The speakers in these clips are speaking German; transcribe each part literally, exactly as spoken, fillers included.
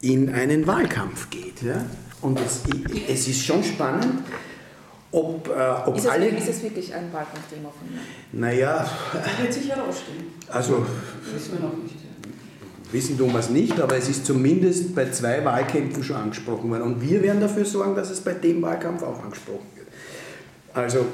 in einen Wahlkampf geht. Ja? Und es, es ist schon spannend, ob, äh, ob ist es, alle... Ist es wirklich ein Wahlkampfthema von mir? Naja... Das wird sich herausstellen. Also... Wissen wir noch nicht. Wissen tun wir es nicht, aber es ist zumindest bei zwei Wahlkämpfen schon angesprochen worden. Und wir werden dafür sorgen, dass es bei dem Wahlkampf auch angesprochen wird. Also...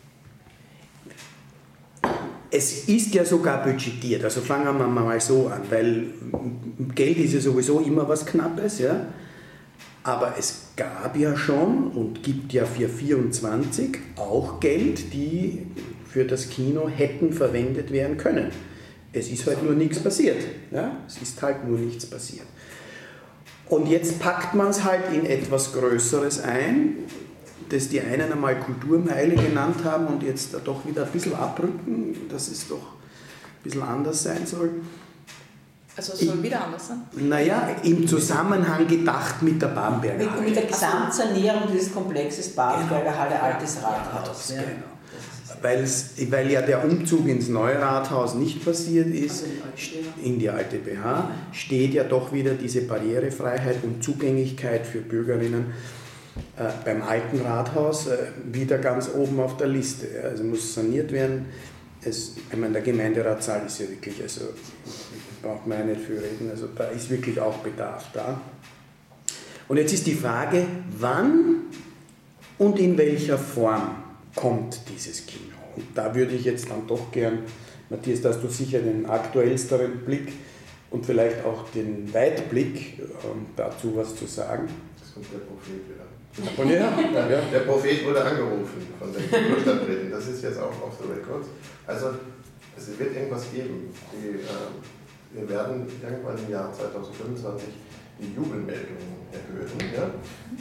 Es ist ja sogar budgetiert, also fangen wir mal so an, weil Geld ist ja sowieso immer was Knappes, ja? Aber es gab ja schon und gibt ja für vierundzwanzig auch Geld, die für das Kino hätten verwendet werden können. Es ist halt nur nichts passiert, ja? Es ist halt nur nichts passiert. Und jetzt packt man es halt in etwas Größeres ein, das die einen einmal Kulturmeile genannt haben und jetzt doch wieder ein bisschen abrücken, dass es doch ein bisschen anders sein soll. Also es soll ich, wieder anders sein? Naja, im Zusammenhang gedacht mit der Bamberger Halle. Mit, mit der Gesamtsanierung dieses Komplexes Bamberger Halle, Altes Rathaus. Ja, genau. Weil's, weil ja der Umzug ins neue Rathaus nicht passiert ist, in die alte B H, steht ja doch wieder diese Barrierefreiheit und Zugänglichkeit für Bürgerinnen Äh, beim alten Rathaus äh, wieder ganz oben auf der Liste. Also muss saniert werden. Es, ich meine, der Gemeinderatssaal ist ja wirklich, also braucht man ja nicht für reden, also da ist wirklich auch Bedarf da. Und jetzt ist die Frage, wann und in welcher Form kommt dieses Kino? Und da würde ich jetzt dann doch gern, Matthias, da hast du sicher den aktuellsteren Blick und vielleicht auch den Weitblick, um dazu was zu sagen. Das kommt der Prophet wieder. Und ja, ja. Der Prophet wurde angerufen von der Kulturstadträtin, das ist jetzt auch off the record. Also es wird irgendwas geben. Die, äh, wir werden irgendwann im Jahr zweitausendfünfundzwanzig die Jubelmeldungen erhöhen. Ja?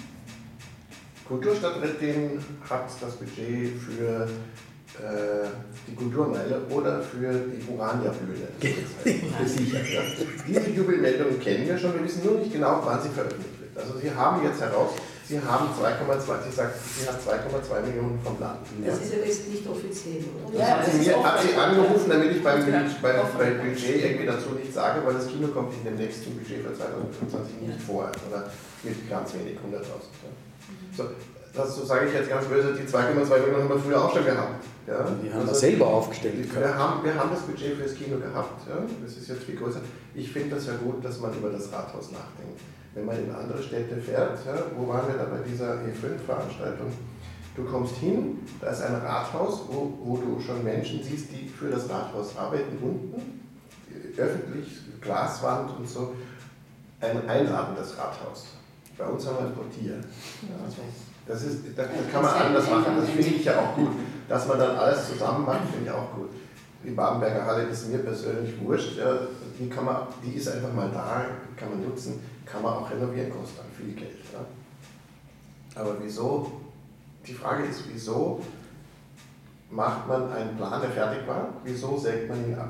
Kulturstadträtin hat das Budget für äh, die Kulturmeile oder für die Urania-Bühne gesichert. Ja? Diese Jubelmeldungen kennen wir schon, wir wissen nur nicht genau, wann sie veröffentlicht wird. Also Sie haben jetzt heraus, Sie haben zwei Komma zwei, sie sagt, sie hat zwei Komma zwei Millionen vom Land. Das ist ja jetzt nicht offiziell, oder? Das ja, hat sie mir hat sie angerufen, damit ich beim, beim, beim Budget irgendwie dazu nichts sage, weil das Kino kommt in dem nächsten Budget für zweitausendfünfundzwanzig nicht vor, oder mit ganz wenig, hunderttausend. Ja. So, das so sage ich jetzt ganz böse, die zwei Komma zwei Millionen haben wir früher auch schon gehabt. Ja. Die haben also, wir selber aufgestellt. Wir haben, wir haben das Budget für das Kino gehabt, ja. Das ist jetzt viel größer. Ich finde das ja gut, dass man über das Rathaus nachdenkt. Wenn man in andere Städte fährt, ja, wo waren wir da bei dieser E fünf Veranstaltung? Du kommst hin, da ist ein Rathaus, wo, wo du schon Menschen siehst, die für das Rathaus arbeiten, unten, öffentlich, Glaswand und so, ein einladendes Rathaus. Bei uns haben wir ein Portier. Ja, das, ist, das kann man anders machen, das finde ich ja auch gut. Dass man dann alles zusammen macht, finde ich auch gut. Die Bamberger Halle ist mir persönlich wurscht, ja, die, kann man, die ist einfach mal da, kann man nutzen, kann man auch renovieren, kostet dann viel Geld. Ja. Aber wieso, die Frage ist, wieso macht man einen Plan, der fertig war, wieso sägt man ihn ab?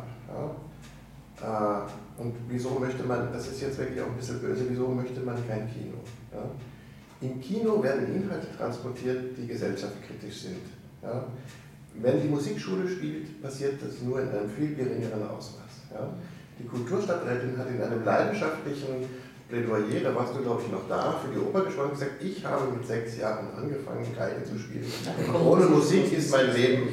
Ja. Äh, und wieso möchte man, das ist jetzt wirklich auch ein bisschen böse, wieso möchte man kein Kino? Ja. Im Kino werden Inhalte transportiert, die gesellschaftskritisch sind. Ja. Wenn die Musikschule spielt, passiert das nur in einem viel geringeren Ausmaß. Ja. Die Kulturstadträtin hat in einem leidenschaftlichen Plädoyer, da warst du glaube ich noch da, für die Oper gesprochen und gesagt, ich habe mit sechs Jahren angefangen, Geige zu spielen. Ohne Musik ist mein Leben.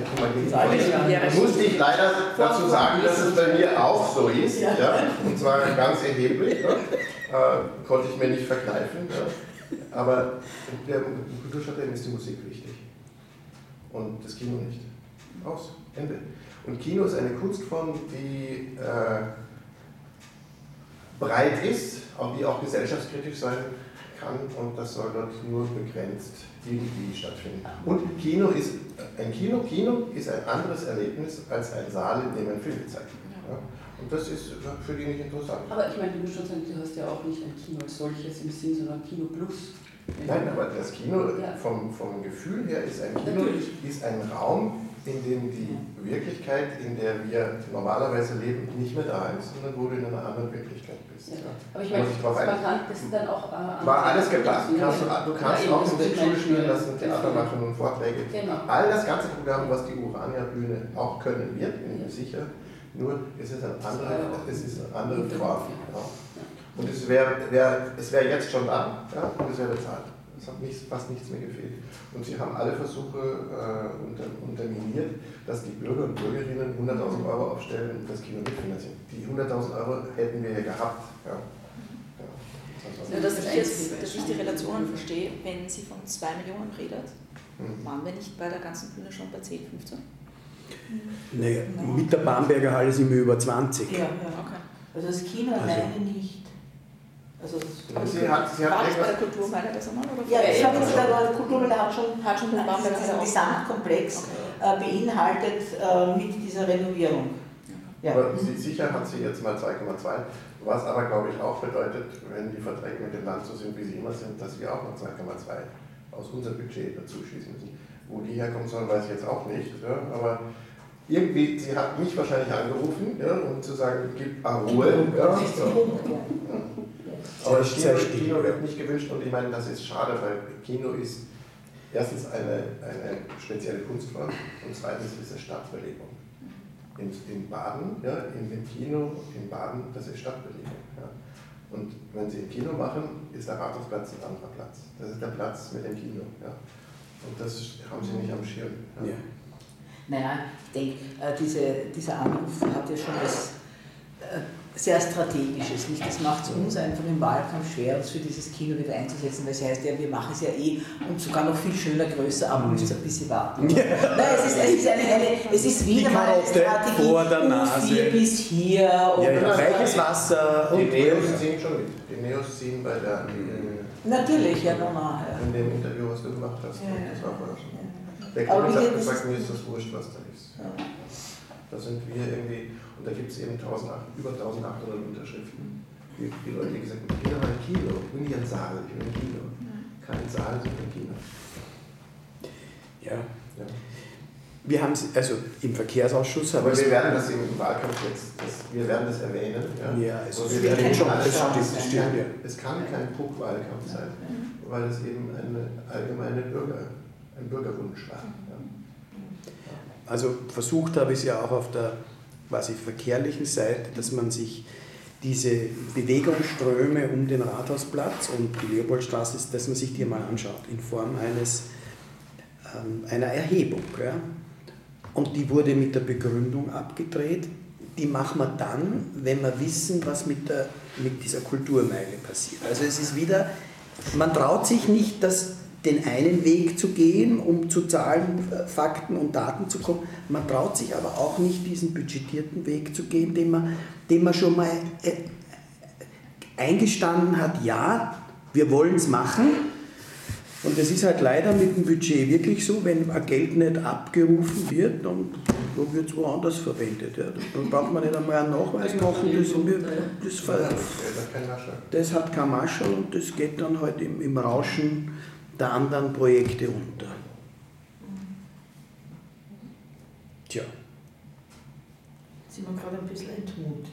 Da musste ich leider dazu sagen, dass es bei mir auch so ist, ja, und zwar ganz erheblich, ja. äh, konnte ich mir nicht verkneifen. Ja. Aber der Kulturstadträtin ist die Musik wichtig. Und das Kino nicht. Aus. Ende. Und Kino ist eine Kunstform, die äh, breit ist, auch die auch gesellschaftskritisch sein kann, und das soll dort nur begrenzt irgendwie stattfinden. Und Kino ist, ein Kino, Kino ist ein anderes Erlebnis als ein Saal, in dem ein Film gezeigt wird. Ja? Und das ist für die nicht interessant. Aber ich meine, du musst schon sagen, du hast ja auch nicht ein Kino als solches im Sinn, sondern Kino Plus. Nein, aber das Kino vom, vom Gefühl her ist ein Kino ist ein Raum, in dem die Wirklichkeit, in der wir normalerweise leben, nicht mehr da ist, sondern wo du in einer anderen Wirklichkeit bist. Ja. Ja. Aber ich meine, man kann das dann auch... Äh, war alles geplant. Du kannst, du kannst ja, auch Musikschule spielen lassen, Theater machen und Vorträge. Genau. All das ganze Programm, was die Urania-Bühne auch können wird, bin ich mir sicher, nur es ist eine andere, es ist eine andere Form. Ja. Und es ist wäre wär, es wär jetzt schon da, ja, und es wäre bezahlt. Es hat nichts, fast nichts mehr gefehlt. Und sie haben alle Versuche äh, unter, unterminiert, dass die Bürger und Bürgerinnen hunderttausend Euro aufstellen und das Kino mitfinanzieren. Die hunderttausend Euro hätten wir ja gehabt. Ja. Ja, das ja, dass, ich jetzt, dass ich die Relationen verstehe, wenn sie von zwei Millionen redet, mhm. waren wir nicht bei der ganzen Bühne schon bei zehn, fünfzehn? Naja, no. Mit der Bamberger Halle sind wir über zwanzig. Ja, ja. Okay. Also das Kino also. alleine nicht. Also aber sie hat, sie war hat das bei der Kulturmeile das einmal? Oder ja, ich habe jetzt der Kulturmeile hat schon, hat schon den diesen Gesamtkomplex okay. äh, beinhaltet äh, mit dieser Renovierung. Ja. Aber sie, sicher hat sie jetzt mal zwei Komma zwei, was aber glaube ich auch bedeutet, wenn die Verträge mit dem Land so sind, wie sie immer sind, dass wir auch noch zwei Komma zwei aus unserem Budget dazu schießen müssen. Wo die herkommen sollen, weiß ich jetzt auch nicht, ja, aber irgendwie, sie hat mich wahrscheinlich angerufen, ja, um zu sagen, gib Ruhe. Ja, so. Aber das Kino, Kino wird nicht gewünscht und ich meine, das ist schade, weil Kino ist erstens eine, eine spezielle Kunstform und zweitens ist es Stadtbelebung. In, in Baden, ja, in dem Kino in Baden, das ist Stadtbelebung. Ja. Und wenn Sie ein Kino machen, ist der Rathausplatz ein anderer Platz. Das ist der Platz mit dem Kino. Ja. Und das haben Sie nicht am Schirm. Ja. Ja. Naja, ich denke, äh, diese, dieser Anruf hat ja schon was äh, sehr Strategisches. Nicht? Das macht es uns einfach im Wahlkampf schwer, uns für dieses Kino wieder einzusetzen, weil es heißt, ja, wir machen es ja eh und sogar noch viel schöner, größer, aber müsst ein bisschen warten. Ja. Nein, es ist, es ist, eine, eine, es ist wieder mal eine Strategie vor der Nase. Hier bis hier. Ja, ja, weiches Wasser. Die Neos ziehen schon mit. Die Neos ziehen bei der... Die, natürlich, ja, normal. Ja. In dem Interview, was du gemacht hast, ja, das war vorher schon. Ja. Der Kommissar hat gesagt, mir ist das wurscht, was da ist. Ja. Da sind wir irgendwie, und da gibt es eben über eintausendachthundert Unterschriften. Die, die Leute, die gesagt haben, ich will aber ein Kino, ich will nicht ein Saal, ich will ein Kino. Kein Saal, sondern ein Kino. Ja. ja. Wir haben es, also im Verkehrsausschuss... Aber wir werden das im Wahlkampf jetzt, das, wir werden das erwähnen. Ja, ja also wir werden schon alles das schauen. stimmt, stimmt, ja. Es kann kein Puck-Wahlkampf sein, weil es eben eine allgemeine Bürger, ein Bürgerwunsch war. Ja. Also versucht habe ich es ja auch auf der quasi verkehrlichen Seite, dass man sich diese Bewegungsströme um den Rathausplatz und die Leopoldstraße, dass man sich die mal anschaut in Form eines, ähm, einer Erhebung. Ja? Und die wurde mit der Begründung abgedreht. Die machen wir dann, wenn wir wissen, was mit, der, mit dieser Kulturmeile passiert. Also es ist wieder, man traut sich nicht, das den einen Weg zu gehen, um zu Zahlen, Fakten und Daten zu kommen. Man traut sich aber auch nicht, diesen budgetierten Weg zu gehen, den man, den man schon mal äh, eingestanden hat, ja, wir wollen es machen. Und es ist halt leider mit dem Budget wirklich so, wenn Geld nicht abgerufen wird, dann wird es woanders verwendet. Ja. Dann braucht man nicht einmal einen Nachweis machen, das, das, das, das hat kein Marschall und das geht dann halt im, im Rauschen der anderen Projekte unter. Tja. Jetzt sind wir gerade ein bisschen entmutigt.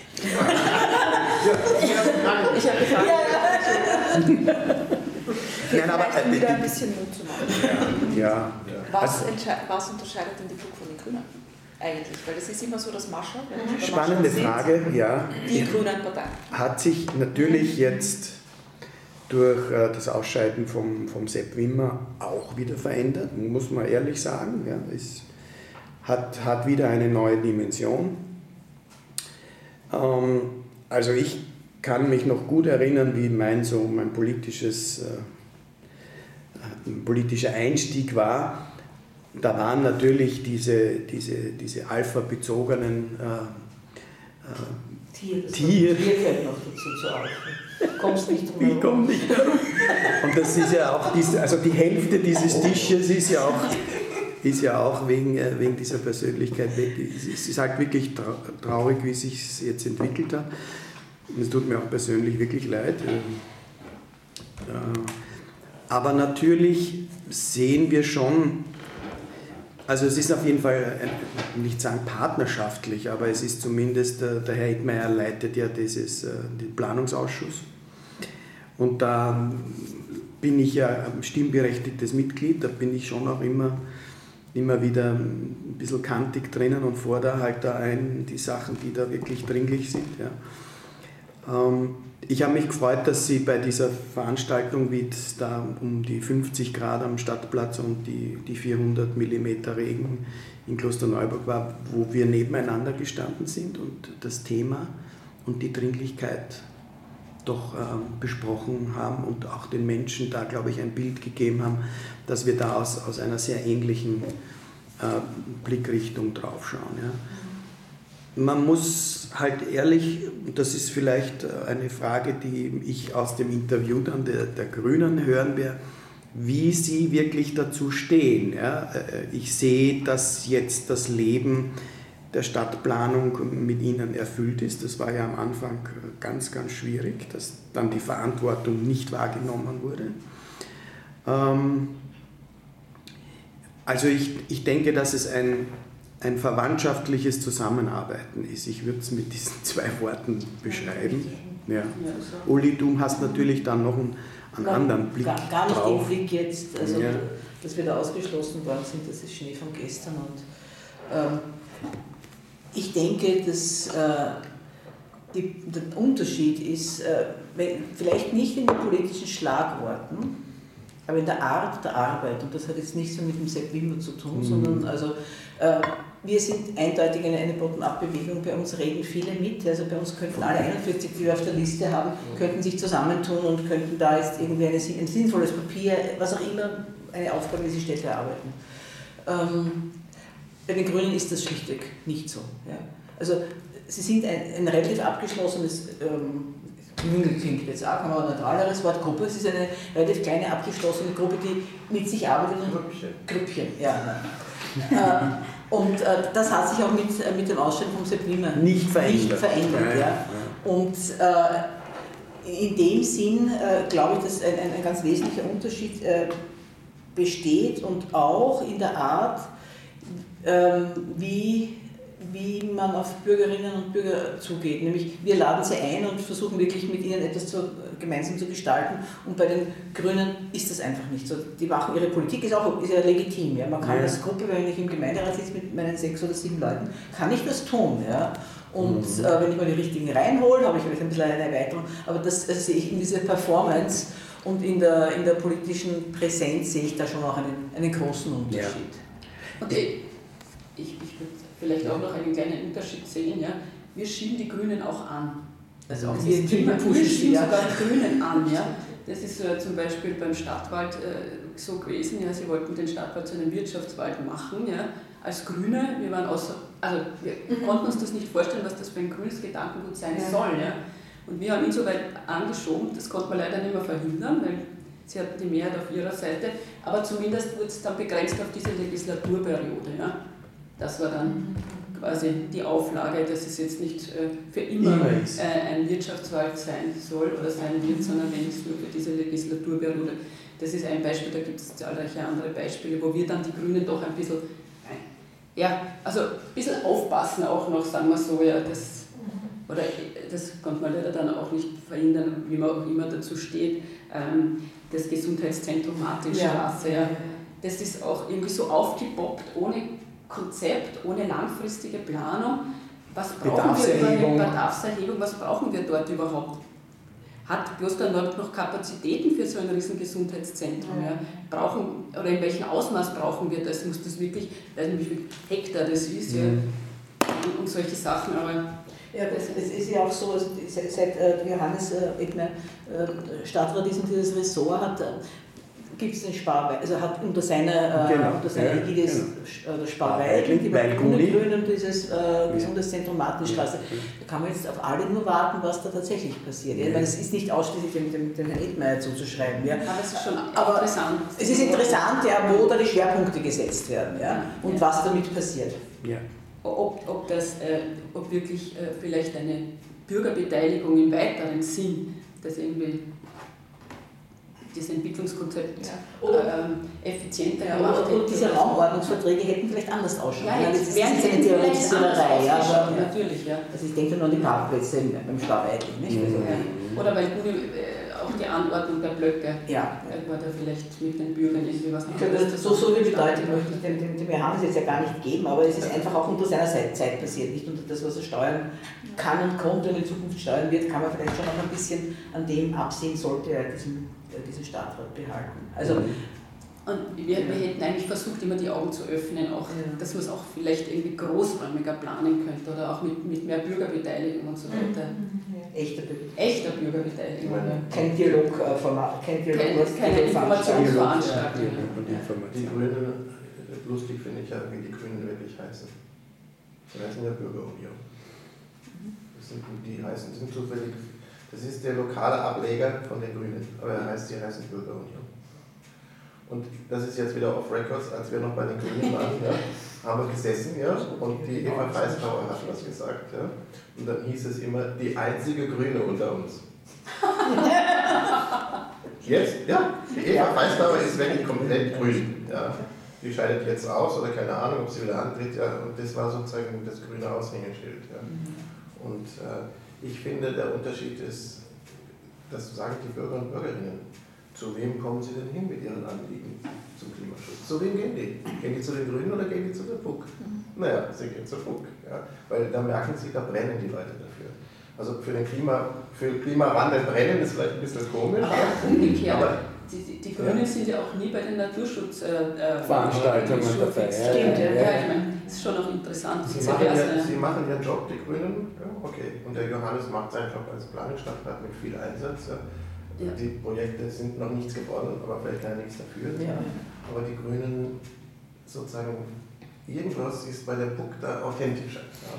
Ich habe gefragt. Ja, ja. Nein, aber um wieder ein bisschen Mut zu machen. Ja. Was, was unterscheidet denn die Puck von den Grünen? Eigentlich, weil es ist immer so, dass Mascha, wenn ich spannende Frage, ja. Die Grünen Partei. Hat sich natürlich jetzt durch das Ausscheiden vom, vom Sepp Wimmer auch wieder verändert, muss man ehrlich sagen. Ja, es hat, hat wieder eine neue Dimension. Ähm, also ich kann mich noch gut erinnern, wie mein, so mein politisches, äh, politischer Einstieg war. Da waren natürlich diese, diese, diese alpha-bezogenen äh, äh, Tier, Tier. Tier gehört noch dazu zu Alpha. Kommst nicht drum herum. Ich komme nicht drum. Und das ist ja auch, diese, also die Hälfte dieses Tisches ist ja auch, ist ja auch wegen, wegen dieser Persönlichkeit weg. Es ist halt wirklich traurig, wie sich es jetzt entwickelt hat. Es tut mir auch persönlich wirklich leid. Aber natürlich sehen wir schon, also es ist auf jeden Fall, nicht sagen partnerschaftlich, aber es ist zumindest, der Herr Edmeier leitet ja dieses, den Planungsausschuss. Und da bin ich ja ein stimmberechtigtes Mitglied, da bin ich schon auch immer, immer wieder ein bisschen kantig drinnen und fordere halt da ein, die Sachen, die da wirklich dringlich sind. Ja. Ähm, ich habe mich gefreut, dass Sie bei dieser Veranstaltung, wie es da um die fünfzig Grad am Stadtplatz und die, die vierhundert Millimeter Regen in Klosterneuburg war, wo wir nebeneinander gestanden sind und das Thema und die Dringlichkeit doch ähm, besprochen haben und auch den Menschen da, glaube ich, ein Bild gegeben haben, dass wir da aus, aus einer sehr ähnlichen äh, Blickrichtung draufschauen. Ja. Man muss halt ehrlich, das ist vielleicht eine Frage, die ich aus dem Interview dann der, der Grünen hören werde, wie sie wirklich dazu stehen. Ja. Ich sehe, dass jetzt das Leben der Stadtplanung mit ihnen erfüllt ist. Das war ja am Anfang ganz, ganz schwierig, dass dann die Verantwortung nicht wahrgenommen wurde. Ähm, also ich, ich denke, dass es ein, ein verwandtschaftliches Zusammenarbeiten ist. Ich würde es mit diesen zwei Worten beschreiben. Ja. Uli, du hast natürlich dann noch einen, einen gar, anderen Blick gar, gar nicht drauf. den Blick jetzt, also ja. dass wir da ausgeschlossen worden sind, das ist Schnee von gestern. Und ähm, ich denke, dass äh, die, der Unterschied ist, äh, vielleicht nicht in den politischen Schlagworten, aber in der Art der Arbeit. Und das hat jetzt nichts mehr mit dem Sepp Wimmer zu tun, mhm. sondern also, äh, wir sind eindeutig eine, eine Bottom-up-Bewegung. Bei uns reden viele mit. Also bei uns könnten alle einundvierzig, die wir auf der Liste haben, könnten sich zusammentun und könnten da jetzt irgendwie eine, ein sinnvolles Papier, was auch immer, eine Aufgabe, die sie stellt, erarbeiten. Ähm, bei den Grünen ist das schlichtweg nicht so. Ja. Also sie sind ein, ein relativ abgeschlossenes, ähm, klingt jetzt auch, kann man ein neutraleres Wort, Gruppe. Es ist eine relativ kleine, abgeschlossene Gruppe, die mit sich arbeitet. Grüppchen. Grüppchen, ja. äh, und äh, das hat sich auch mit, äh, mit dem Ausstellen vom Sepp Wimmer nicht verändert. Nicht verändert ja, ja. Ja. Und äh, in dem Sinn äh, glaube ich, dass ein, ein, ein ganz wesentlicher Unterschied äh, besteht und auch in der Art, ähm, wie wie man auf Bürgerinnen und Bürger zugeht. Nämlich wir laden sie ein und versuchen wirklich mit ihnen etwas zu, gemeinsam zu gestalten. Und bei den Grünen ist das einfach nicht so. Die machen ihre Politik, ist auch ist ja legitim. Ja. Man kann ja. als Gruppe, wenn ich im Gemeinderat sitze mit meinen sechs oder sieben Leuten, kann ich das tun. Ja. Und mhm. äh, wenn ich mal die richtigen reinhole, habe ich vielleicht ein bisschen eine Erweiterung. Aber das also sehe ich in dieser Performance und in der, in der politischen Präsenz sehe ich da schon auch einen, einen großen Unterschied. Ja. Okay. Ich, ich würde vielleicht auch noch einen kleinen Unterschied sehen. Ja. Wir schieben die Grünen auch an. Also auch wir, wir, wir schieben sogar die Grünen an. Ja. Das ist äh, zum Beispiel beim Stadtwald äh, so gewesen. Ja. Sie wollten den Stadtwald zu einem Wirtschaftswald machen. Ja. Als Grüne, wir waren außer, also wir mhm. konnten uns das nicht vorstellen, was das für ein grünes Gedankengut sein ja. soll. Ja. Und wir haben ihn so weit angeschoben, das konnte man leider nicht mehr verhindern, weil sie hatten die Mehrheit auf ihrer Seite. Aber zumindest wurde es dann begrenzt auf diese Legislaturperiode. Ja. Das war dann quasi die Auflage, dass es jetzt nicht äh, für immer äh, ein Wirtschaftswald sein soll oder sein wird, sondern wenigstens nur für diese Legislaturperiode. Das ist ein Beispiel, da gibt es zahlreiche andere Beispiele, wo wir dann die Grünen doch ein bisschen, äh, ja, also ein bisschen aufpassen auch noch, sagen wir so, ja, das, oder das konnte man leider dann auch nicht verhindern, wie man auch immer dazu steht, ähm, das Gesundheitszentrum Martinstraße, ja. Ja, das ist auch irgendwie so aufgepoppt, ohne Konzept, ohne langfristige Planung. Was brauchen wir über eine Bedarfserhebung? Was brauchen wir dort überhaupt? Hat Klosterneuburg noch Kapazitäten für so ein riesen Gesundheitszentrum? Ja. Brauchen, oder in welchem Ausmaß brauchen wir das? Muss das wirklich, ich weiß nicht, wie viel Hektar das ist, mhm. ja, und, und solche Sachen. Aber ja, es ist ja auch so, also seit äh, Johannes äh, Ebner äh, Stadtrat ist und dieses Ressort hat, äh, gibt es den Sparwald, also hat unter seiner, äh, genau, unter seiner Ägide ja, genau. das Sparwald und die Grünen und dieses äh, Gesundheitszentrum Martinstraße. Da kann man jetzt auf alle nur warten, was da tatsächlich passiert. Ja. Weil es ist nicht ausschließlich dem, dem, dem Herrn Edmeier zuzuschreiben. Ja. Aber es ist schon Aber interessant. Es ist interessant, ja, wo da die Schwerpunkte gesetzt werden ja, und ja. was damit passiert. Ja. Ob, ob, das, äh, ob wirklich äh, vielleicht eine Bürgerbeteiligung im weiteren Sinn, das irgendwie das Entwicklungskonzept ja. oder, ähm, effizienter ja, gemacht hätte. Und diese Raumordnungsverträge hätten vielleicht anders ausschauen. Ja, jetzt das wären ist eine Theoretisiererei. Ja, aber, natürlich, ja. Also ich denke nur an die Parkplätze beim Sparwald. Nicht? Also, ja. Oder weil Gudi, äh, auch die Anordnung der Blöcke, ja. äh, war da vielleicht mit den Bürgern irgendwie was Ich glaube, das so, so wie bedeutet, möchte ich dem, dem, dem Johannes jetzt ja gar nicht geben, aber es ist einfach auch unter seiner Zeit passiert, nicht unter das, was er steuern kann und konnte und in Zukunft steuern wird, kann man vielleicht schon noch ein bisschen an dem absehen, sollte er diesen, diesen Stadtrat behalten. Also, und wir, wir hätten eigentlich versucht, immer die Augen zu öffnen, auch, ja. dass man es auch vielleicht irgendwie großräumiger planen könnte oder auch mit, mit mehr Bürgerbeteiligung und so weiter. Ja. Echter, Echter Bürgerbeteiligung. Ja. Kein Dialogformat, kein Dialog, keine, keine Informationsveranstaltung. Die Grünen, lustig finde ich ja, wie die Grünen wirklich heißen. Die heißen ja Bürgerunion. Das sind, die heißen, sind zufällig, das ist der lokale Ableger von den Grünen, aber er heißt, die heißen Bürgerunion. Und das ist jetzt wieder off records, als wir noch bei den Grünen waren, ja, haben wir gesessen, ja, und die Eva Feistauer hat was gesagt, ja, und dann hieß es immer, die einzige Grüne unter uns. Jetzt, ja, die Eva Feistauer ist wirklich komplett grün, ja. Die scheidet jetzt aus oder keine Ahnung, ob sie wieder antritt, ja, und das war sozusagen das grüne Aushängeschild, ja. Und äh, ich finde, der Unterschied ist, das sagen die Bürger und Bürgerinnen. Zu wem kommen sie denn hin mit ihren Anliegen zum Klimaschutz? Zu wem gehen die? Gehen die zu den Grünen oder gehen die zu der P U C? Naja, sie gehen zur P U C, ja, weil da merken sie, da brennen die Leute dafür. Also für den Klima, für Klimawandel brennen ist vielleicht ein bisschen komisch. Aber umgekehrt, aber die, die, die Grünen ja. sind ja auch nie bei den Naturschutzveranstaltungen äh, äh, dabei. Stimmt, ja, ja. ja, ich meine, das ist schon auch interessant. Sie machen, ja, sie machen ihren Job, die Grünen, ja, okay. Und der Johannes macht seinen Job als Planungsstadtrat mit viel Einsatz. Ja. Ja. Die Projekte sind noch nichts geworden, aber vielleicht kann er nichts dafür. Ja. Aber die Grünen sozusagen, irgendwas ist bei der P U C da authentischer.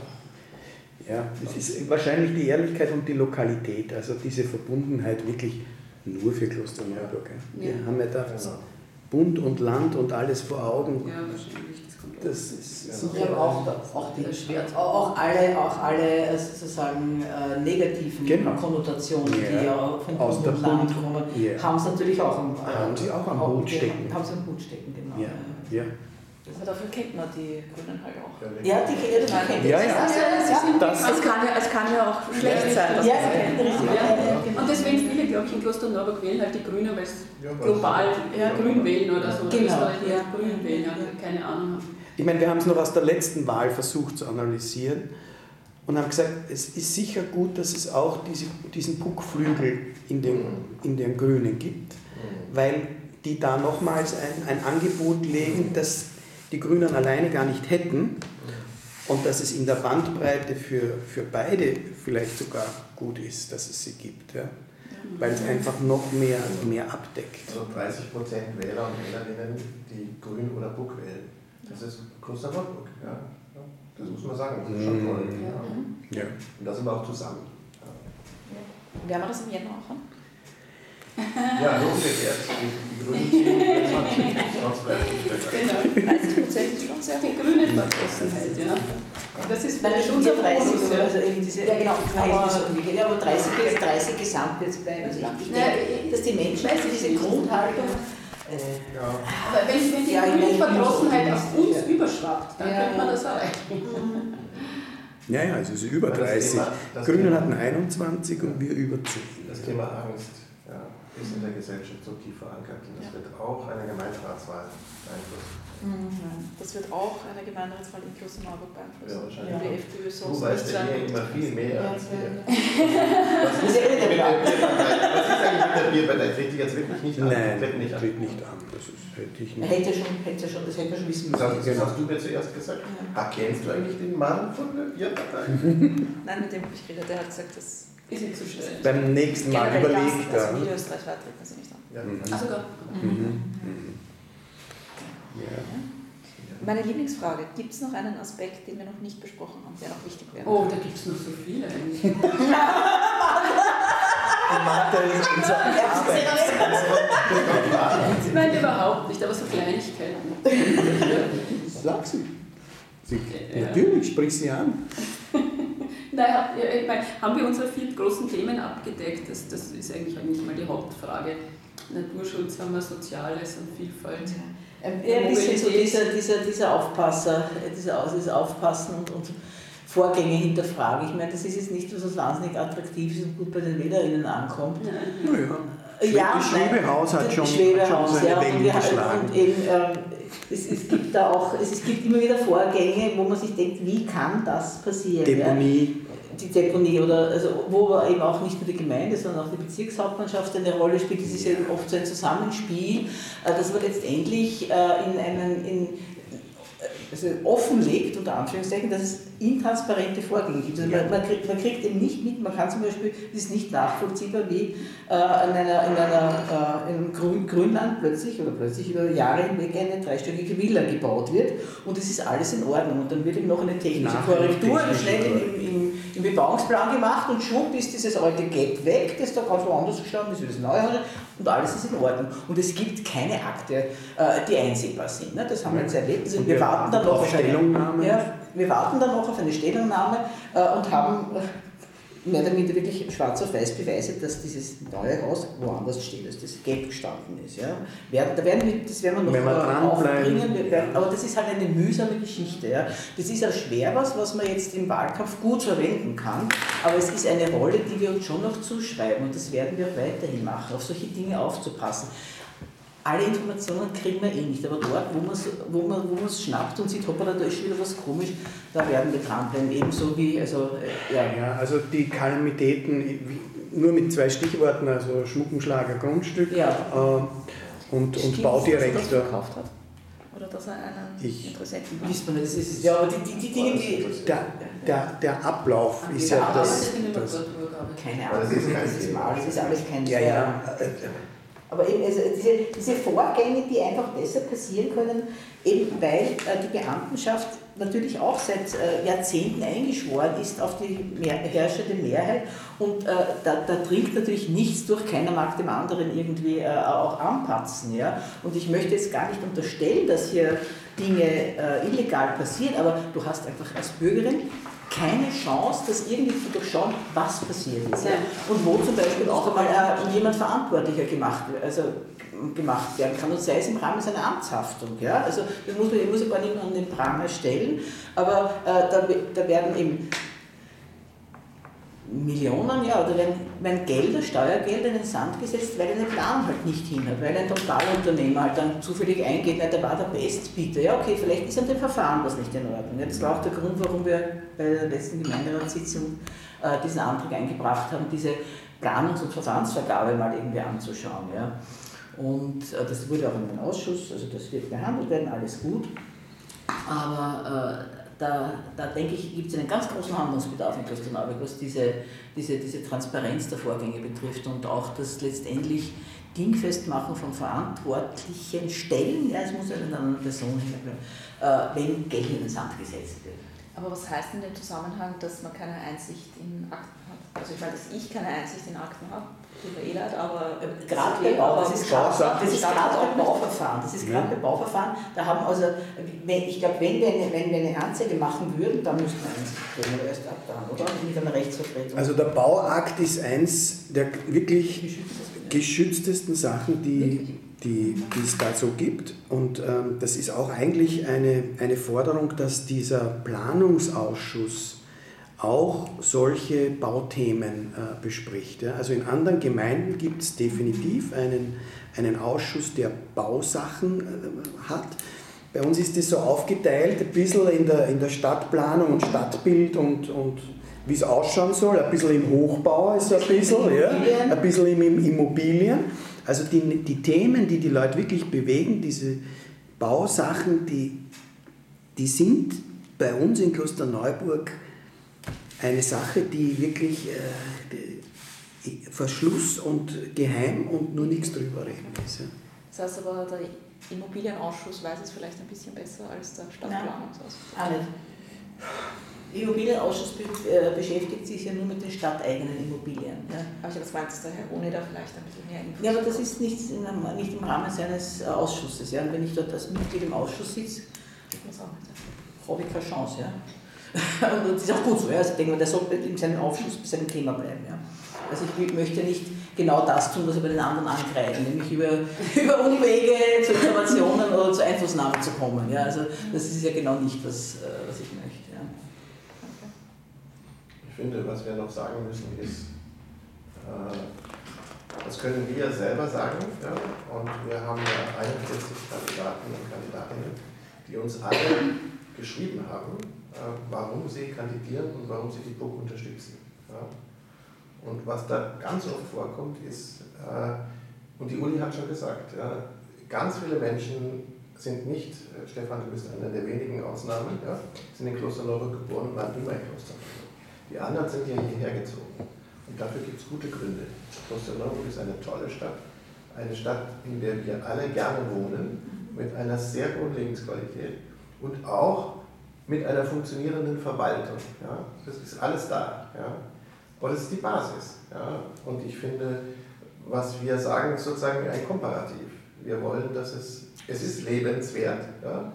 Ja. Ja, das ist wahrscheinlich die Ehrlichkeit und die Lokalität, also diese Verbundenheit wirklich nur für Klosterneuburg. Ja. Wir ja. haben ja da genau. Bund und Land und alles vor Augen. Ja, wahrscheinlich. Das kommt das ist wir haben auch, auch, die, auch alle, auch alle sozusagen äh, negativen genau. Konnotationen, ja. die ja von aus Bund der und Land Bund. kommen, ja. haben sie natürlich auch am, äh, haben sie auch am auch, Hut stecken. Haben sie am Hut stecken, genau. Ja. Ja. Aber dafür kennt man die Grünen halt auch. Ja, die, ja, die kennt ja, ja. Das, das, das kann ja. Es kann ja auch schlecht sein. Ja, richtig. Ja. Und deswegen viele, glaube ich, in Klosterneuburg wählen halt die Grünen, weil es ja, global ja, grün wählen oder so. Genau. Oder ja, grün wählen, ja, keine Ahnung haben. Ich meine, wir haben es noch aus der letzten Wahl versucht zu analysieren und haben gesagt, es ist sicher gut, dass es auch diese, diesen P U C-Flügel in den, in den Grünen gibt, weil die da nochmals ein, ein Angebot legen, das die Grünen alleine gar nicht hätten und dass es in der Bandbreite für, für beide vielleicht sogar gut ist, dass es sie gibt, ja? Weil es einfach noch mehr, mehr abdeckt. Also dreißig Prozent Wähler und Wählerinnen, die Grün oder P U C wählen. Das ist Klosterneuburg, ja. Das muss man sagen, das ist schon toll. Ja. Ja. Und da sind wir auch zusammen. Ja. Werden wir das im Jänner auch haben? Ja, so umgekehrt. Die Grünen ziehen zwanzig, sonst wäre es nicht besser. Genau. dreißig Prozent ist schon sehr die grüne Verdrossenheit, ja. Das ist vielleicht unser dreißig, Bonus, also diese, ja, genau, aber, ja, aber dreißig, dreißig Gesamt jetzt bleiben. Also ich denke, dass die Menschen diese Grundhaltung. Äh, ja. Aber wenn, wenn die ja, grüne Verdrossenheit auf uns ja. überschwappt, dann ja. könnte man das erreichen. Ja, ja, also es ist über dreißig. Die Grünen hatten einundzwanzig und wir über zehn. Das Thema Angst ja, ist in der Gesellschaft so tief verankert und das ja. wird auch eine Gemeinderatswahl beeinflussen. Mhm. Das wird auch eine Gemeinderatswahl in Klosterneuburg beeinflussen. Ja, wahrscheinlich. Die FPÖ so du weißt ja hier immer viel mehr ja, als wir. ja. Was ist eigentlich mit der Bierpartei? Was ist eigentlich mit der Bierpartei? Tritt die jetzt wirklich nicht an? Nein, tritt nicht an. Tritt nicht an. Das ist, hätte ich nicht. Hätte schon, hätte schon, das hätte man schon wissen müssen. Das hast, das hast du mir zuerst gesagt. Ja. Ah, kennst du eigentlich den Mann von der Bierpartei? Nein, mit dem habe ich geredet. Der hat gesagt, das ist nicht zu schnell. Beim nächsten Mal überlegt er. Also Niederösterreich vertreten sie nicht an. Ja. Mhm. Ach sogar. Mhm. Mhm. Ja. Meine Lieblingsfrage, gibt es noch einen Aspekt, den wir noch nicht besprochen haben, der noch wichtig wäre? Oh, da gibt es noch so viele eigentlich. Ich meine überhaupt nicht, aber so Kleinigkeiten. Sag sie. sie ja. Natürlich, sprich sie an. Naja, ich meine, haben wir unsere vier großen Themen abgedeckt? Das, das ist eigentlich nicht mal die Hauptfrage. Naturschutz haben wir, Soziales und Vielfalt. Ja, ein bisschen so dieser, dieser, dieser Aufpasser, dieser, dieses Aufpassen und, und Vorgänge hinterfrage. Ich meine, das ist jetzt nicht so, was wahnsinnig attraktiv ist und gut bei den WählerInnen ankommt. Naja, ja, das Schwebehaus hat schon, Schwebehaus, schon seine ja, Wellen und wir, geschlagen. und eben, ähm, es, es, gibt da auch, es, es gibt immer wieder Vorgänge, wo man sich denkt, wie kann das passieren? Deponie. Ja? Die Deponie, oder, also, wo aber eben auch nicht nur die Gemeinde, sondern auch die Bezirkshauptmannschaft eine Rolle spielt. Das ist ja eben oft so ein Zusammenspiel, dass man letztendlich in einen, in, also offenlegt, unter Anführungszeichen, dass es intransparente Vorgänge gibt. Also man, man, kriegt, man kriegt eben nicht mit, man kann zum Beispiel, das ist nicht nachvollziehbar, wie äh, in, einer, in, einer, äh, in einem Grün, Grünland plötzlich oder plötzlich über Jahre hinweg eine dreistöckige Villa gebaut wird und es ist alles in Ordnung. Und dann wird eben noch eine technische Korrektur schnell im, im, im Bebauungsplan gemacht und schwupp ist dieses alte Gap weg, das da ganz woanders gestanden ist, wie das neue und alles ist in Ordnung. Und es gibt keine Akte, äh, die einsehbar sind. Ne? Das haben wir jetzt erlebt. Also wir warten dann noch auf eine Stellungnahme. Ja, wir warten dann noch auf eine Stellungnahme äh, und haben äh, mehr oder minder wirklich schwarz auf weiß Beweise, dass dieses neue Haus woanders steht, als das Gap gestanden ist. Ja? Da werden wir, das werden wir noch Wenn wir aufbringen, wir werden, aber das ist halt eine mühsame Geschichte. Ja? Das ist ja schwer was, was man jetzt im Wahlkampf gut verwenden kann, aber es ist eine Rolle, die wir uns schon noch zuschreiben und das werden wir auch weiterhin machen, auf solche Dinge aufzupassen. Alle Informationen kriegen wir eh nicht, aber dort, wo man es wo man, wo schnappt und sieht, hoppala, da ist schon wieder was komisch, da werden wir dranbleiben. Ebenso wie, also, äh, ja. ja. Also die Kalamitäten, nur mit zwei Stichworten, also Schmuckenschlager, Grundstück ja. äh, und, und Baudirektor. Dass er das verkauft hat? Oder dass er einen ich, Interessenten hat? Wisst man, das ist, ja, aber die, die, die Dinge, die... Der, der, der Ablauf ist ja das... das keine Ahnung, das ist, das ist, das ist alles kein... Ja, ja. Aber eben also diese, diese Vorgänge, die einfach deshalb passieren können, eben weil äh, die Beamtenschaft natürlich auch seit äh, Jahrzehnten eingeschworen ist auf die mehr, herrschende Mehrheit und äh, da, da dringt natürlich nichts durch, keiner mag dem anderen irgendwie äh, auch anpatzen. Ja? Und ich möchte jetzt gar nicht unterstellen, dass hier Dinge äh, illegal passieren, aber du hast einfach als Bürgerin keine Chance, das irgendwie zu durchschauen, was passiert ist. Ja. Und wo zum Beispiel auch einmal äh, jemand verantwortlicher gemacht, also, gemacht werden kann, und sei es im Rahmen seiner Amtshaftung. Ja. Also das muss man muss ja gar nicht an den Pranger stellen, aber äh, da, da werden eben Millionen, ja, oder werden, werden Gelder, Steuergelder in den Sand gesetzt, weil der Plan halt nicht hin hat, weil ein Totalunternehmer halt dann zufällig eingeht, na, der war der Bestbieter. Ja, okay, vielleicht ist an dem Verfahren was nicht in Ordnung. Ja, das war auch der Grund, warum wir bei der letzten Gemeinderatssitzung äh, diesen Antrag eingebracht haben, diese Planungs- und Verfahrensvergabe mal irgendwie anzuschauen. Ja. Und äh, das wurde auch in einem Ausschuss, also das wird behandelt werden, alles gut. Aber äh, Da, da denke ich, gibt es einen ganz großen Handlungsbedarf in Klosterneuburg, was diese, diese, diese Transparenz der Vorgänge betrifft und auch das letztendlich Dingfestmachen von verantwortlichen Stellen, ja, es muss ja dann eine Person hin, äh, wenn Geld in den Sand gesetzt wird. Aber was heißt in dem Zusammenhang, dass man keine Einsicht in Akten hat? Also ich meine, dass ich keine Einsicht in Akten habe, die eh leid, aber gerade bei Bau, das ist gerade bei Bauverfahren, das ist gerade bei Bauverfahren, da haben also, wenn, ich glaube, wenn wir, eine, wenn wir eine Anzeige machen würden, dann müssten wir Einsicht kriegen, oder erst ab dann, oder? Mit einer Rechtsvertretung. Also der Bauakt ist eins der wirklich geschütztesten Sachen, die, die, die es da so gibt. Und ähm, das ist auch eigentlich eine, eine Forderung, dass dieser Planungsausschuss auch solche Bauthemen äh, bespricht. Ja. Also in anderen Gemeinden gibt es definitiv einen, einen Ausschuss, der Bausachen äh, hat. Bei uns ist das so aufgeteilt, ein bisschen in der, in der Stadtplanung und Stadtbild und, und wie es ausschauen soll, ein bisschen im Hochbau ist so ein bisschen, ja, ein bisschen im Immobilien. Also die, die Themen, die die Leute wirklich bewegen, diese Bausachen, die, die sind bei uns in Klosterneuburg eine Sache, die wirklich äh, die Verschluss und geheim und nur nichts drüber reden ist. Ja. Das heißt aber, der Immobilienausschuss weiß es vielleicht ein bisschen besser als der Stadtplanungsausschuss. Auch nicht. Der Immobilienausschuss be äh, beschäftigt sich ja nur mit den stadteigenen Immobilien. Ja. Aber ich habe das meinte, der Herr Ohne da vielleicht ein bisschen mehr Infos. Ja, aber das ist nicht, in, nicht im Rahmen seines äh, Ausschusses. Ja. Und wenn ich dort als Mitglied im Ausschuss sitze, habe ich keine Chance. Ja. Und das ist auch gut so. Ja. Also ich denke mal, der sollte in seinem Ausschuss bei seinem Thema bleiben. Ja. Also ich möchte nicht genau das tun, was wir bei den anderen angreifen, nämlich über, über Umwege zu Informationen oder zu Einflussnahme zu kommen. Ja. Also das ist ja genau nicht, was, was ich möchte. Ja. Ich finde, was wir noch sagen müssen, ist, äh, das können wir selber sagen, ja? Und wir haben ja einundvierzig Kandidaten und Kandidatinnen, die uns alle geschrieben haben, äh, warum sie kandidieren und warum sie die P U C unterstützen. Ja? Und was da ganz oft vorkommt, ist, äh, und die Uli hat schon gesagt, ja, ganz viele Menschen sind nicht, äh, Stefan, du bist einer der wenigen Ausnahmen, ja, sind in Klosterneuburg geboren und waren immer in Klosterneuburg. Die anderen sind ja hierher gezogen. Und dafür gibt es gute Gründe. Klosterneuburg ist eine tolle Stadt, eine Stadt, in der wir alle gerne wohnen, mit einer sehr hohen Lebensqualität und auch mit einer funktionierenden Verwaltung. Ja. Das ist alles da. Ja. Aber das ist die Basis. Ja. Und ich finde, was wir sagen, ist sozusagen ein Komparativ. Wir wollen, dass es, es ist lebenswert, ja.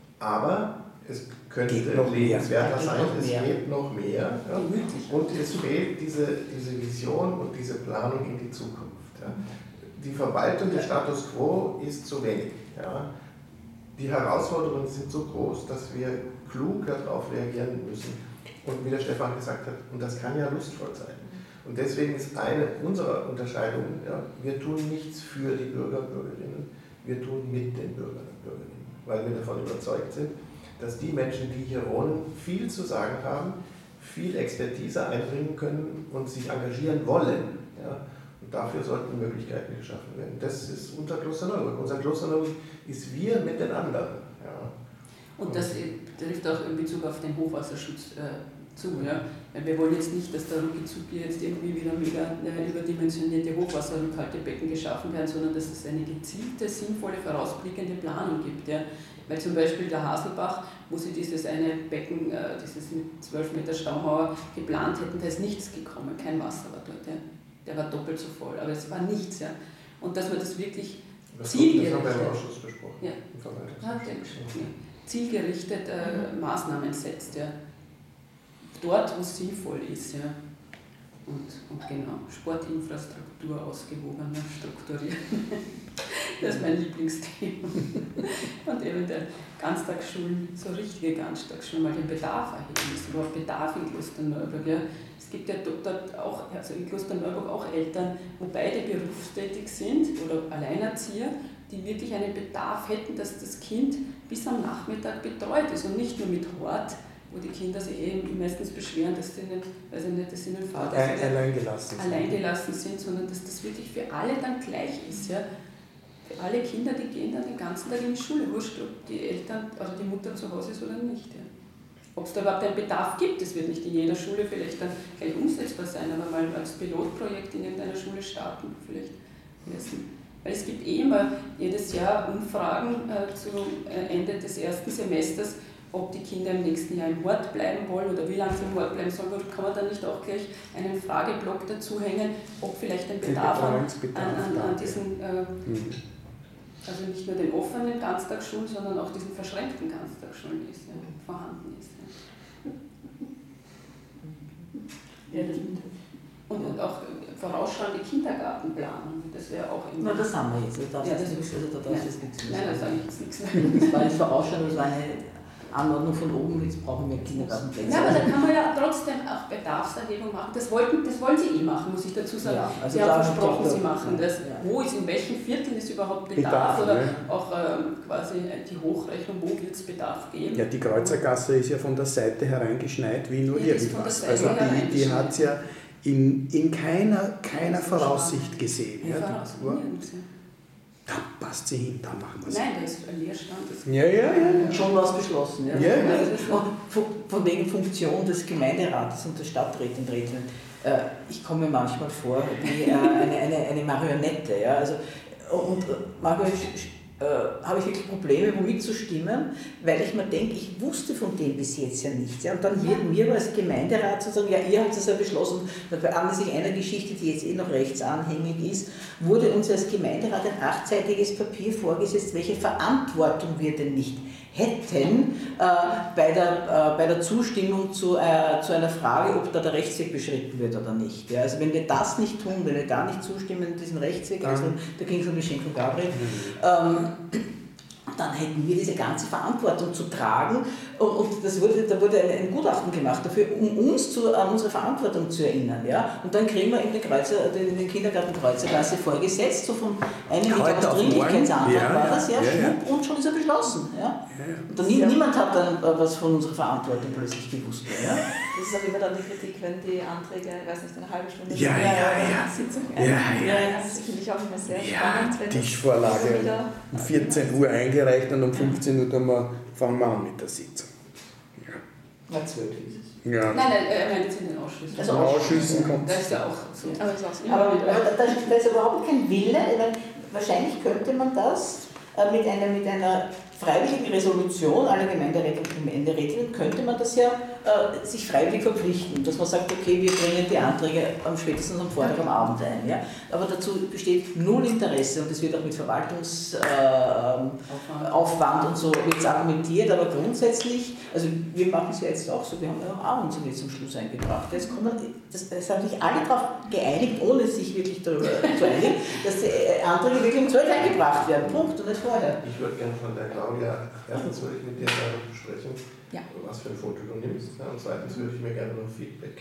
Aber es könnte lebenswerter sein, es geht noch mehr. Ja. Und es fehlt diese, diese Vision und diese Planung in die Zukunft. Ja. Die Verwaltung des Status quo ist zu wenig. Ja. Die Herausforderungen sind so groß, dass wir klug darauf reagieren müssen. Und wie der Stefan gesagt hat, und das kann ja lustvoll sein. Und deswegen ist eine unserer Unterscheidungen, ja, wir tun nichts für die Bürger und Bürgerinnen, wir tun mit den Bürgern und Bürgerinnen, weil wir davon überzeugt sind, dass die Menschen, die hier wohnen, viel zu sagen haben, viel Expertise einbringen können und sich engagieren wollen. Ja. Und dafür sollten Möglichkeiten geschaffen werden. Das ist unser Klosterneuburg. Unser Klosterneuburg ist wir mit den anderen. Ja. Und das trifft auch in Bezug auf den Hochwasserschutz äh, zu. Ja? Weil wir wollen jetzt nicht, dass da rucki-zucki jetzt irgendwie wieder mega äh, überdimensionierte Hochwasserrückhaltebecken geschaffen werden, sondern dass es eine gezielte, sinnvolle, vorausblickende Planung gibt. Ja? Weil zum Beispiel der Haselbach, wo sie dieses eine Becken, äh, dieses mit zwölf Meter Staumauer geplant hätten, da ist nichts gekommen, kein Wasser war dort. Ja? Der war doppelt so voll, aber es war nichts. Ja? Und dass man das wirklich das zielgerichtet... Das haben wir im Ausschuss besprochen. Ja. Im Verwaltungsausschuss. Ja. Zielgerichtet äh, mhm. Maßnahmen setzt. Ja. Dort, wo es sinnvoll ist. Ja. Und, und genau, Sportinfrastruktur ausgewogener strukturieren. Das ist mein Lieblingsthema. Und eben der Ganztagsschulen, so richtige Ganztagsschulen, mal den Bedarf erheben. Es ist überhaupt Bedarf in Klosterneuburg. Ja. Es gibt ja dort auch, also in Klosterneuburg auch Eltern, wo beide berufstätig sind oder Alleinerzieher, die wirklich einen Bedarf hätten, dass das Kind bis am Nachmittag betreut ist und nicht nur mit Hort, wo die Kinder sich eben meistens beschweren, dass sie nicht, weiß ich nicht, dass sie nicht Vater sind, allein gelassen sind. allein gelassen sind, sondern dass das wirklich für alle dann gleich ist. Ja. Für alle Kinder, die gehen dann den ganzen Tag in die Schule, wurscht, ob die Eltern, also die Mutter zu Hause ist oder nicht. Ja. Ob es da überhaupt einen Bedarf gibt, das wird nicht in jeder Schule vielleicht dann gleich umsetzbar sein, aber mal als Pilotprojekt in irgendeiner Schule starten, vielleicht wissen. Weil es gibt eh immer jedes Jahr Umfragen äh, zu äh, Ende des ersten Semesters, ob die Kinder im nächsten Jahr im Hort bleiben wollen oder wie lange sie im Hort bleiben sollen. Kann man dann nicht auch gleich einen Frageblock dazu hängen, ob vielleicht ein Bedarf an, an, an diesen, äh, mhm. also nicht nur den offenen Ganztagsschulen, sondern auch diesen verschränkten Ganztagsschulen ist, ja, vorhanden ist. Ja. Ja, das und, und auch vorausschauende Kindergartenplanung, das wäre auch immer... Na, das haben wir jetzt, da darf ja, das nichts, also da darf jetzt nichts. Nein, da sage ich jetzt nichts mehr. Das war nicht vorausschauend, das war eine Anordnung von oben, jetzt brauchen wir Kindergartenplätze. Ja, aber da kann man ja trotzdem auch Bedarfserhebung machen. Das, wollten, das wollen Sie eh machen, muss ich dazu sagen. Ja, also Sie haben versprochen, Sie machen das. Ja. Wo ist, in welchen Vierteln ist überhaupt Bedarf? Bedarf oder ne? Auch ähm, quasi die Hochrechnung, wo wird es Bedarf geben? Ja, die Kreuzergasse ist ja von der Seite hereingeschneit wie nur ja, irgendwas. Also die, die hat es ja in, in keiner, keiner Voraussicht gesehen. Ja, ja, da passt sie hin, da machen wir es. Nein, da ist ein Leerstand. Ja, ja, ja, ja. Schon was beschlossen. Ja. Ja, ja. Von, von wegen Funktion des Gemeinderates und der Stadträtin. Äh, ich komme mir manchmal vor wie äh, eine, eine, eine Marionette. Ja. Also, und manchmal äh, habe ich wirklich Probleme, womit zu stimmen, weil ich mir denke, ich wusste von dem bis jetzt ja nichts. Ja. Und dann hier mir als Gemeinderat zu sagen, ja, ihr habt das ja beschlossen, anlässlich einer Geschichte, die jetzt eh noch rechtsanhängig ist, wurde uns als Gemeinderat ein achtseitiges Papier vorgesetzt, welche Verantwortung wir denn nicht hätten äh, bei, der, äh, bei der Zustimmung zu, äh, zu einer Frage, ob da der Rechtsweg beschritten wird oder nicht. Ja, also wenn wir das nicht tun, wenn wir gar nicht zustimmen, diesen Rechtsweg, also da ging es um die Schenkung Gabriel, ähm, dann hätten wir diese ganze Verantwortung zu tragen und, und das wurde, da wurde ein, ein Gutachten gemacht dafür, um uns zu, an unsere Verantwortung zu erinnern. Ja? Und dann kriegen wir in den, Kreuzer, in den Kindergarten Kreuzergasse vorgesetzt, so von einem Dringlichkeitsantrag ja, war das, ja, ja, ja. und schon ist er beschlossen. Ja? Ja, ja. Und dann, niemand hat dann was von unserer Verantwortung plötzlich gewusst. Ja? Das ist auch immer dann die Kritik, wenn die Anträge, ich weiß nicht, eine halbe Stunde Ja, später ja, in ja. der Sitzung Ja, ein. ja. Das finde ich auch immer sehr Ja, spannend. Wenn Tischvorlage das wieder- um vierzehn Uhr eingereicht und um fünfzehn Uhr dann mal, fangen wir an mit der Sitzung. Ja. Na, zwölf ist es. Ja. Nein, nein, er meint jetzt in den Ausschüssen. Also In Ausschüssen kommt Da ist ja auch so. Aber das ist auch so. Aber, aber da, da ist überhaupt kein Wille. Weil wahrscheinlich könnte man das äh, mit, einer, mit einer freiwilligen Resolution aller Gemeinderäte und Gemeinderätinnen, könnte man das ja äh, sich freiwillig verpflichten, dass man sagt, okay, wir bringen die Anträge am spätestens am Vortag am Abend ein. Ja? Aber dazu besteht null Interesse und es wird auch mit Verwaltungsaufwand äh, Aufwand und so wird's argumentiert, aber grundsätzlich, also wir machen es ja jetzt auch so, wir haben ja auch uns jetzt zum Schluss eingebracht. Jetzt kommen, das, das haben sich alle darauf geeinigt, ohne sich wirklich darüber zu einigen, dass die Anträge wirklich um zwölf eingebracht werden. Punkt und nicht vorher. Ich würde gerne von der Claudia, erstens würde ich mit dir darüber besprechen, Ja. was für ein Foto du nimmst. Ja, und zweitens würde ich mir gerne noch Feedback.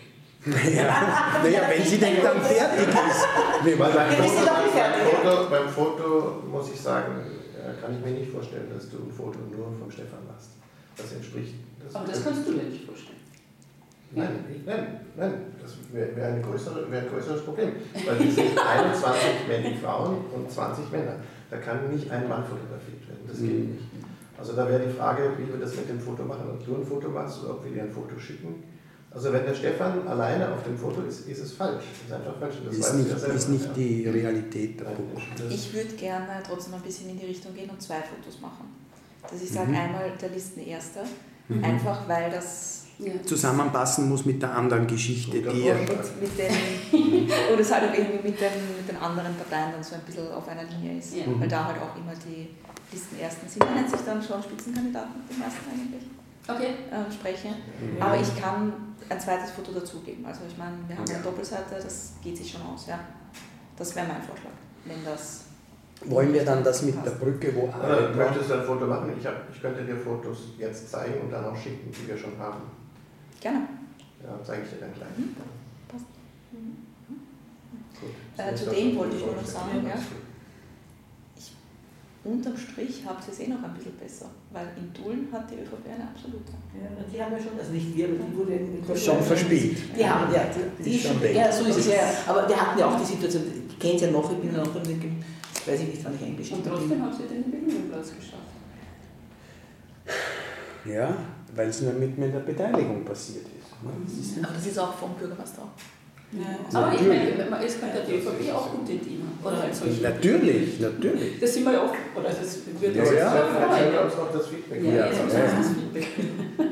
Ja. Naja, wenn sie denn dann fertig ist. Nee, Weil beim Wir Foto, sind noch nicht beim, fertig. Foto, beim Foto muss ich sagen, äh, kann ich mir nicht vorstellen, dass du ein Foto nur vom Stefan machst. Das entspricht. Das Aber das kannst du dir nicht vorstellen. Nein, nein, nein, das wäre wär ein, größere, wär ein größeres Problem. Weil wir sind einundzwanzig männliche Frauen und zwanzig Männer. Da kann nicht ein Mann fotografiert werden. Das geht nicht. Also da wäre die Frage, wie wir das mit dem Foto machen, ob du ein Foto machst oder ob wir dir ein Foto schicken. Also wenn der Stefan alleine auf dem Foto ist, ist es falsch. Das ist einfach falsch. Das ist weißt du nicht, ja selber, ist nicht ja. die Realität. Nein, das- Ich würde gerne trotzdem ein bisschen in die Richtung gehen und zwei Fotos machen. Dass ich sage, Mhm. einmal der Listenerste, Mhm. einfach weil das Ja. zusammenpassen muss mit der anderen Geschichte, Guter die ja. Vorschlag. mit, mit den, oder es halt auch irgendwie mit den, mit den anderen Parteien dann so ein bisschen auf einer Linie ist. Ja. Weil da halt auch immer die Listenersten sind. Man nennt sich dann schon Spitzenkandidaten, die meisten eigentlich, Okay. äh, sprechen. Mhm. Aber ich kann ein zweites Foto dazugeben. Also ich meine, wir haben Ja. eine Doppelseite, das geht sich schon aus. Ja. Das wäre mein Vorschlag, wenn das... Wollen wir dann das mit der Brücke, wo Oder möchtest du ein Foto machen? Ich, hab, ich könnte dir Fotos jetzt zeigen und dann auch schicken, die wir schon haben. Gerne. Ja, zeige ich dir dann gleich. Mhm. Passt. Mhm. Gut. Äh, Das zu ist dem das, wollte was ich nur noch du sagen, vorstellst. ja. Alles gut. Unterm Strich habt ihr es eh noch ein bisschen besser, weil in Tulln hat die ÖVP eine absolute. Ja, und die haben ja schon, also nicht wir, aber die wurde in schon verspielt. Die haben ja, die, die Ist ist schon schon weg. ja, so ist es ja. Aber wir hatten ja auch die Situation, ich kenne es ja noch, ich bin ja noch in dem, weiß ich nicht, wann ich Und eingestiegen trotzdem bin. haben sie den Bühnenplatz geschafft. Ja, weil es nur mit, mit der Beteiligung passiert ist. ne? Das ist Aber das ist auch vom Bürgermeister auch. Ja. Aber ich meine, es könnte die ÖVP auch gute dienen. Oder halt solche. Natürlich, natürlich. Das sind wir ja offen. Oder das wird Ja, uns ja. freuen. Dann können wir uns noch das Feedback Ja, Ja, jetzt ja. ja. Das Feedback.